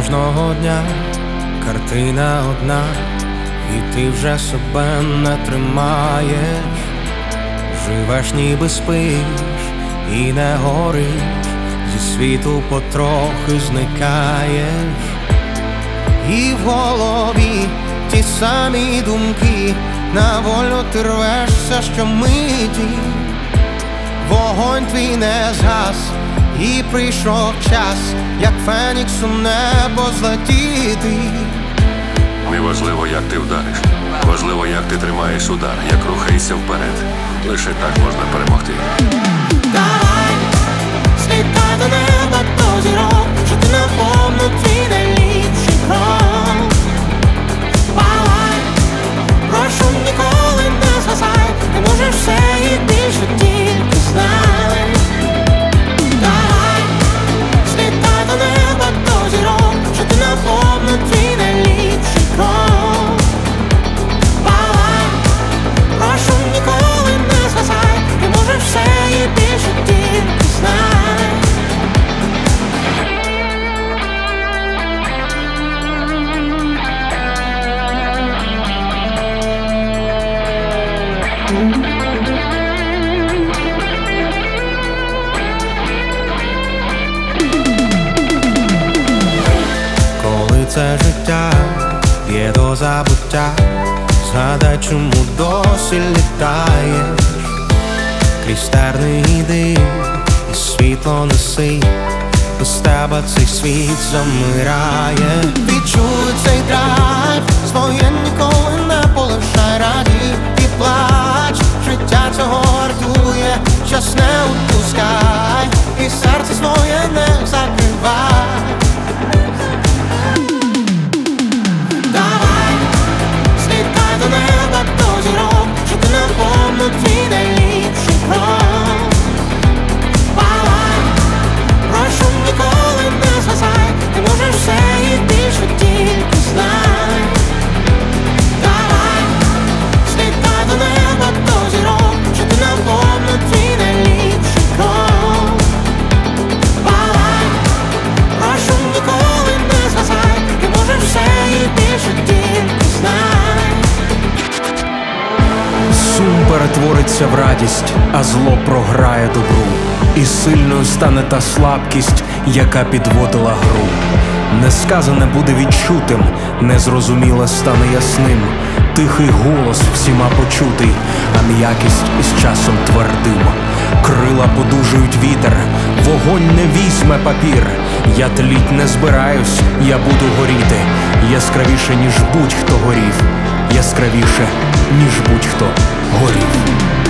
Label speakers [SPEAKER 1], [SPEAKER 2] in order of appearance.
[SPEAKER 1] Кожного дня картина одна, і ти вже себе не тримаєш. Живеш ніби спиш і не гориш, зі світу потрохи зникаєш. І в голові ті самі думки, на волю ти рвешся щомиті. Вогонь твій не згас, і прийшов час, як фенікс у небо злетіти.
[SPEAKER 2] Неважливо, як ти вдариш, важливо, як ти тримаєш удар, як рухаєшся вперед. Лише так можна перемогти.
[SPEAKER 1] Давай, злітай до неба, до зірок, що ти наповну твій найліпший крок. Палай, прошу, ніколи не згасай, ти можеш все і більше, тільки знай. Давай, злітай до неба, до зірок, що ти наповну твій найліпший крок. Палай, прошу, ніколи не згасай, ти можеш все і більше, тільки знай. Коли це життя б'є до забуття, згадай, чому досі літаєш. Крізь терний дим і світло неси, без тебе цей світ замирає. Відчуй цей драйв, своє ніколи не полишай, радій і плач. Життя цього вартує, час не відпускай, і серце своє не закривай. Давай, злітай до неба, до зірок, що ти наповну твій найліпший крок. Палай, прошу, ніколи не згасай, ти можеш все і більше, тільки знай. Давай, злітай до неба, до зірок, що ти наповну твій найліпший крок. Палай, прошу, ніколи не згасай, ти можеш все і більше, тільки знай.
[SPEAKER 3] Сум перетвориться в радість, а зло програє добру. І сильною стане та слабкість, яка підводила гру. Несказане буде відчутим, незрозуміле стане ясним. Тихий голос всіма почутий, а м'якість із часом твердим. Крила подужують вітер, вогонь не візьме папір. Я тліть не збираюсь, я буду горіти. Яскравіше, ніж будь-хто горів. Яскравіше, ніж будь-хто горів.